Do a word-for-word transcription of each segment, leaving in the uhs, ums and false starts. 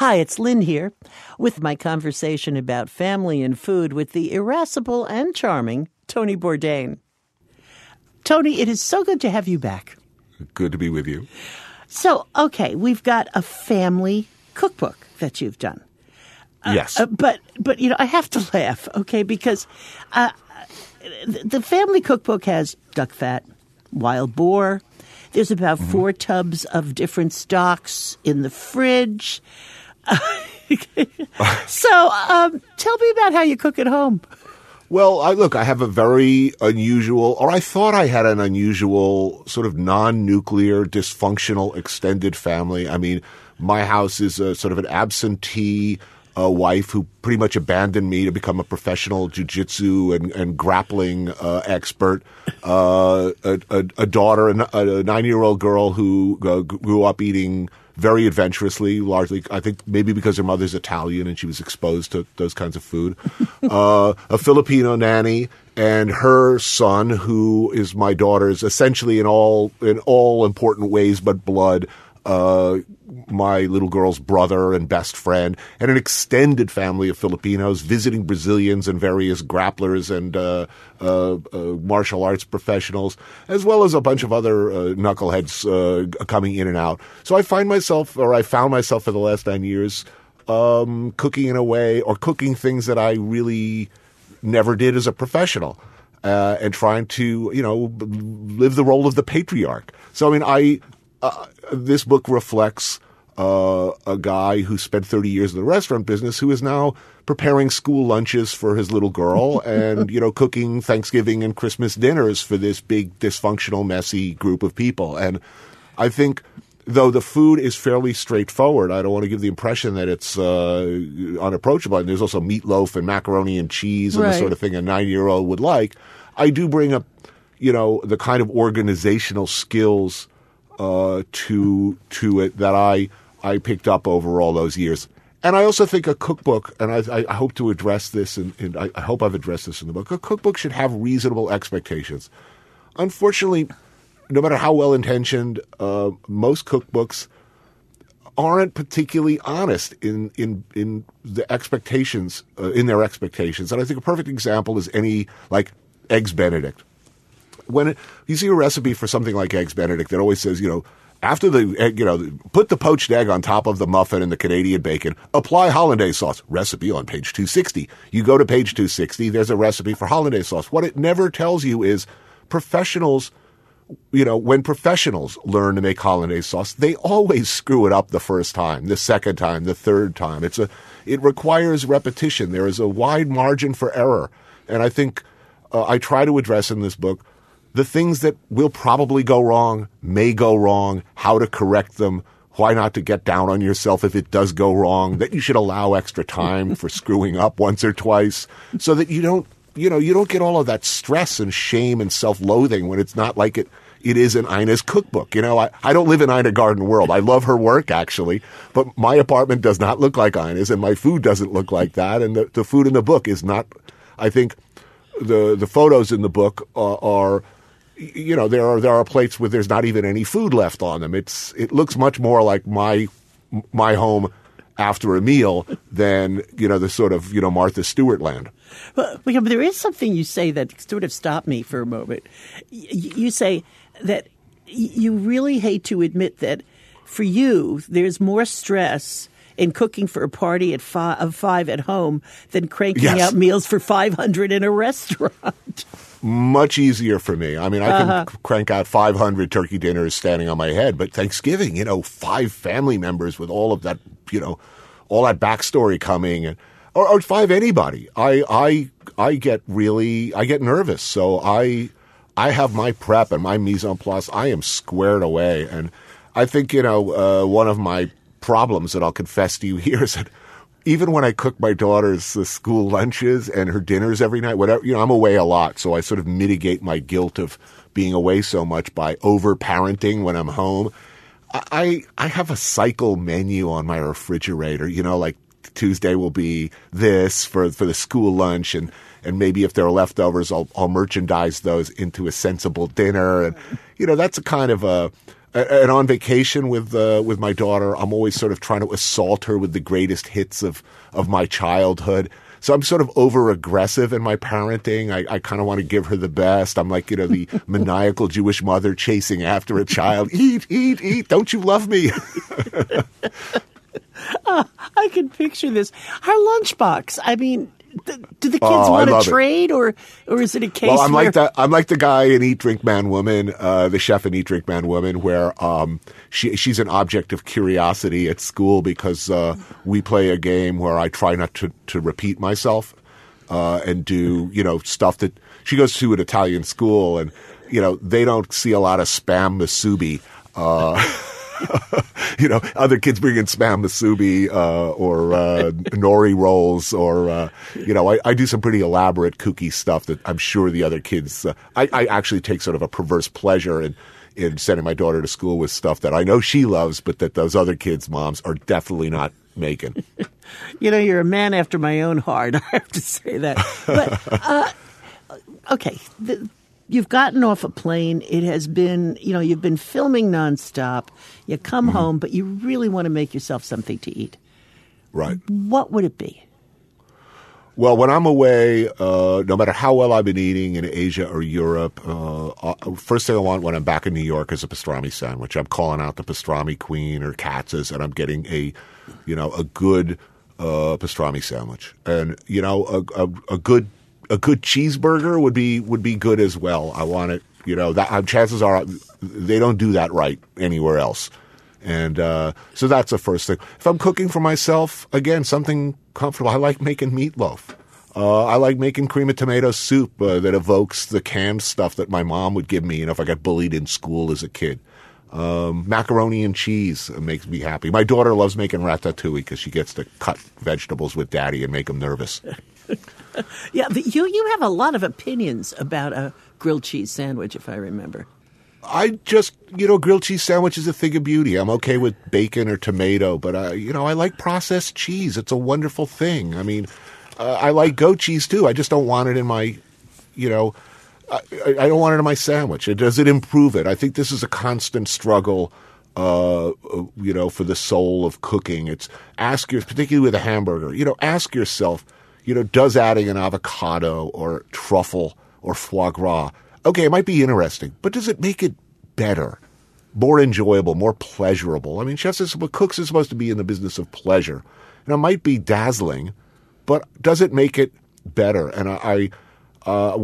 Hi, it's Lynn here with my conversation about family and food with the irascible and charming Tony Bourdain. Tony, it is so good to have you back. Good to be with you. So, okay, we've got a family cookbook that you've done. Yes. Uh, uh, but, but you know, I have to laugh, okay, because uh, the family cookbook has duck fat, wild boar. There's about mm-hmm. four tubs of different stocks in the fridge. so um, tell me about how you cook at home. Well, I, look, I have a very unusual, or I thought I had an unusual sort of non-nuclear, dysfunctional, extended family. I mean, my house is a sort of an absentee uh, wife who pretty much abandoned me to become a professional jiu-jitsu and, and grappling uh, expert. Uh, a, a, a daughter, a, a nine-year-old girl who uh, grew up eating very adventurously, largely, I think maybe because her mother's Italian and she was exposed to those kinds of food. uh, a Filipino nanny and her son, who is my daughter's essentially in all in all important ways but blood, uh, my little girl's brother and best friend, and an extended family of Filipinos visiting Brazilians and various grapplers and uh, uh, uh, martial arts professionals, as well as a bunch of other uh, knuckleheads uh, coming in and out. So I find myself, or I found myself for the last nine years, um, cooking in a way, or cooking things that I really never did as a professional, uh, and trying to, you know, live the role of the patriarch. So, I mean, I... Uh, this book reflects uh, a guy who spent thirty years in the restaurant business who is now preparing school lunches for his little girl and, you know, cooking Thanksgiving and Christmas dinners for this big, dysfunctional, messy group of people. And I think, though the food is fairly straightforward, I don't want to give the impression that it's uh, unapproachable. And there's also meatloaf and macaroni and cheese and right. the sort of thing a nine-year-old would like. I do bring up, you know, the kind of organizational skills Uh, to to it that I I picked up over all those years. And I also think a cookbook, and I, I hope to address this, and I, I hope I've addressed this in the book, a cookbook should have reasonable expectations. Unfortunately, no matter how well-intentioned, uh, most cookbooks aren't particularly honest in in in the expectations, uh, in their expectations. And I think a perfect example is any, like, Eggs Benedict. When it, you see a recipe for something like Eggs Benedict that always says, you know, after the egg, you know, put the poached egg on top of the muffin and the Canadian bacon, apply hollandaise sauce. Recipe on page two sixty. You go to page two sixty, there's a recipe for hollandaise sauce. What it never tells you is professionals, you know, when professionals learn to make hollandaise sauce, they always screw it up the first time, the second time, the third time. It's a, it requires repetition. There is a wide margin for error. And I think uh, I try to address in this book the things that will probably go wrong, may go wrong, how to correct them, why not to get down on yourself if it does go wrong, that you should allow extra time for screwing up once or twice so that you don't, you know, you don't get all of that stress and shame and self-loathing when it's not like it, it is in Ina's cookbook. You know, I, I don't live in Ina Garden World. I love her work, actually, but my apartment does not look like Ina's and my food doesn't look like that. And the, the food in the book is not, I think the, the photos in the book are, are you know, there are there are plates where there's not even any food left on them. It's it looks much more like my my home after a meal than, you know, the sort of, you know, Martha Stewart land. Well, but there is something you say that sort of stopped me for a moment. You say that you really hate to admit that for you there's more stress in cooking for a party at five, of five at home than cranking yes. out meals for five hundred in a restaurant. Much easier for me. I mean, I can uh-huh. crank out five hundred turkey dinners standing on my head, but Thanksgiving, you know, five family members with all of that, you know, all that backstory coming, and or, or five anybody. I I I get really I get nervous, so I I have my prep and my mise en place. I am squared away, and I think, you know, uh, one of my problems that I'll confess to you here is that even when I cook my daughter's uh, school lunches and her dinners every night, whatever, you know, I'm away a lot, so I sort of mitigate my guilt of being away so much by over-parenting when I'm home. I I have a cycle menu on my refrigerator, you know, like Tuesday will be this for, for the school lunch, and, and maybe if there are leftovers, I'll, I'll merchandise those into a sensible dinner. And, you know, that's a kind of a and on vacation with uh, with my daughter, I'm always sort of trying to assault her with the greatest hits of, of my childhood. So I'm sort of over aggressive in my parenting. I, I kind of want to give her the best. I'm like, you know, the maniacal Jewish mother chasing after a child. Eat, eat, eat. Don't you love me? uh, I can picture this. Our lunchbox. I mean, th- do the kids Oh, want I to love it. trade, or or is it a case Well, I'm where like the I'm like the guy in Eat, Drink, Man, Woman, uh, the chef in Eat, Drink, Man, Woman, where um, she she's an object of curiosity at school because uh, we play a game where I try not to, to repeat myself uh, and do you know stuff that she goes to an Italian school, and you know they don't see a lot of spam musubi. Uh, you know, other kids bring in spam musubi uh, or uh, nori rolls, or uh, you know, I, I do some pretty elaborate kooky stuff that I'm sure the other kids. Uh, I, I actually take sort of a perverse pleasure in in sending my daughter to school with stuff that I know she loves, but that those other kids' moms are definitely not making. You know, you're a man after my own heart. I have to say that. But uh, okay. The, You've gotten off a plane. It has been, you know, you've been filming nonstop. You come mm-hmm. home, but you really want to make yourself something to eat. Right. What would it be? Well, when I'm away, uh, no matter how well I've been eating in Asia or Europe, uh, uh, first thing I want when I'm back in New York is a pastrami sandwich. I'm calling out the pastrami queen or Katz's, and I'm getting a, you know, a good uh, pastrami sandwich, and you know, a, a, a good. A good cheeseburger would be would be good as well. I want it, you know. That chances are they don't do that right anywhere else, and uh, so that's the first thing. If I'm cooking for myself, again, something comfortable. I like making meatloaf. Uh, I like making cream of tomato soup uh, that evokes the canned stuff that my mom would give me. You know, if I got bullied in school as a kid. Um, macaroni and cheese makes me happy. My daughter loves making ratatouille because she gets to cut vegetables with daddy and make him nervous. Yeah, but you you have a lot of opinions about a grilled cheese sandwich, if I remember. I just, you know, grilled cheese sandwich is a thing of beauty. I'm okay with bacon or tomato, but, uh, you know, I like processed cheese. It's a wonderful thing. I mean, uh, I like goat cheese, too. I just don't want it in my, you know, I, I don't want it in my sandwich. Does it improve it? I think this is a constant struggle, uh, you know, for the soul of cooking. It's ask your, particularly with a hamburger, you know, ask yourself, you know, does adding an avocado or truffle or foie gras, okay, it might be interesting, but does it make it better, more enjoyable, more pleasurable? I mean, chefs, is, cooks are supposed to be in the business of pleasure. And it might be dazzling, but does it make it better? And I, I, uh,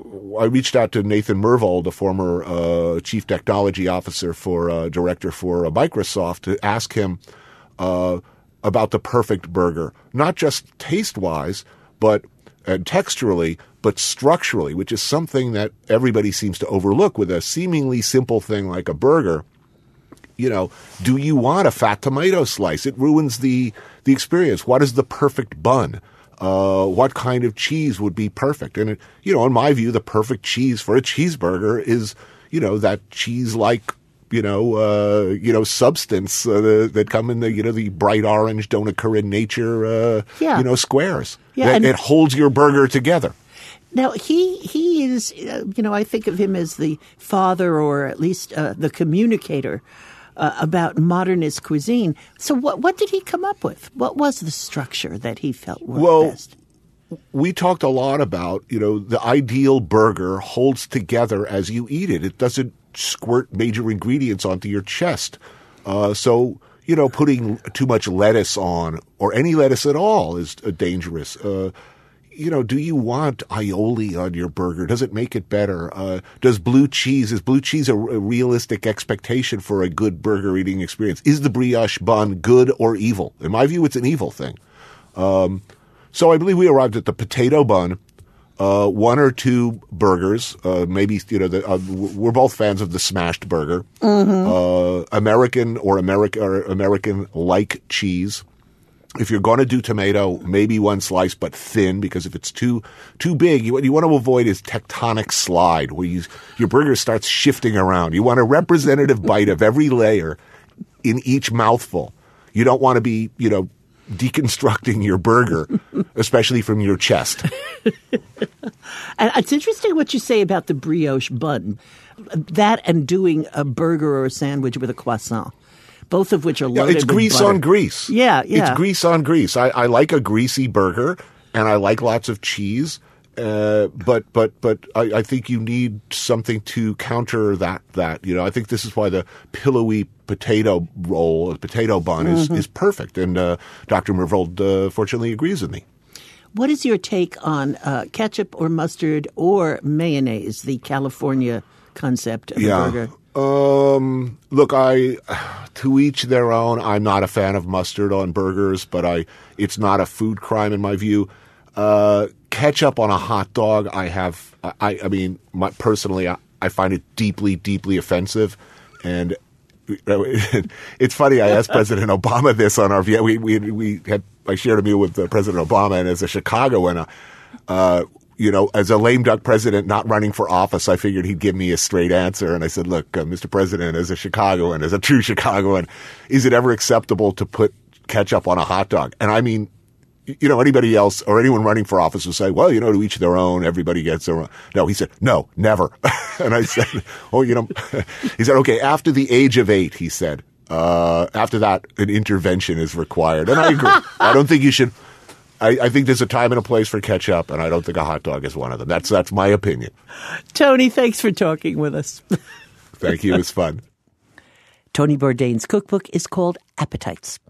I reached out to Nathan Myhrvold, the former uh, chief technology officer for uh, director for uh, Microsoft, to ask him uh, about the perfect burger, not just taste-wise, but and texturally, but structurally, which is something that everybody seems to overlook with a seemingly simple thing like a burger. You know, do you want a fat tomato slice? It ruins the the experience. What is the perfect bun? Uh, what kind of cheese would be perfect? And, it, you know, in my view, the perfect cheese for a cheeseburger is, you know, that cheese-like, you know, uh, you know, substance uh, that come in the, you know, the bright orange, don't occur in nature, uh, yeah. you know, squares. Yeah, it, it holds your burger together. Now, he he is, uh, you know, I think of him as the father or at least uh, the communicator uh, about modernist cuisine. So what what did he come up with? What was the structure that he felt worked well, best? We talked a lot about, you know, the ideal burger holds together as you eat it. It doesn't squirt major ingredients onto your chest. Uh, so, you know, putting too much lettuce on or any lettuce at all is uh, dangerous. Uh, you know, do you want aioli on your burger? Does it make it better? Uh, does blue cheese, is blue cheese a, a realistic expectation for a good burger eating experience? Is the brioche bun good or evil? In my view, it's an evil thing. Um, so I believe we arrived at the potato bun. Uh, one or two burgers, uh, maybe, you know, the, uh, we're both fans of the smashed burger, mm-hmm. uh, American or American or American-like cheese. If you're going to do tomato, maybe one slice, but thin, because if it's too too big, you, what you want to avoid is tectonic slide, where you, your burger starts shifting around. You want a representative bite of every layer in each mouthful. You don't want to be, you know, deconstructing your burger, especially from your chest. And it's interesting what you say about the brioche bun. That and doing a burger or a sandwich with a croissant, both of which are loaded Yeah, it's with grease butter. on grease. Yeah, yeah. It's grease on grease. I, I like a greasy burger, and I like lots of cheese. Uh, but but but I, I think you need something to counter that. That you know, I think this is why the pillowy potato roll, potato bun, is Mm-hmm. is perfect. And uh, Doctor Mervold uh, fortunately agrees with me. What is your take on uh, ketchup or mustard or mayonnaise, the California concept of Yeah. a burger? Um, look, I to each their own. I'm not a fan of mustard on burgers, but I it's not a food crime in my view. Uh, ketchup on a hot dog, I have. I, I mean, my, personally, I, I find it deeply, deeply offensive, and it's funny. I asked President Obama this on our we we we had. I shared a meal with uh, President Obama, and as a Chicagoan, uh, you know, as a lame duck president not running for office, I figured he'd give me a straight answer. And I said, look, uh, Mister President, as a Chicagoan, as a true Chicagoan, is it ever acceptable to put ketchup on a hot dog? And I mean, you know, anybody else or anyone running for office would say, well, you know, to each their own, everybody gets their own. No, he said, no, never. And I said, oh, you know, he said, okay, after the age of eight, he said, uh, after that, an intervention is required. And I agree. I don't think you should. I, I think there's a time and a place for ketchup, and I don't think a hot dog is one of them. That's that's my opinion. Tony, thanks for talking with us. Thank you. It was fun. Tony Bourdain's cookbook is called Appetites.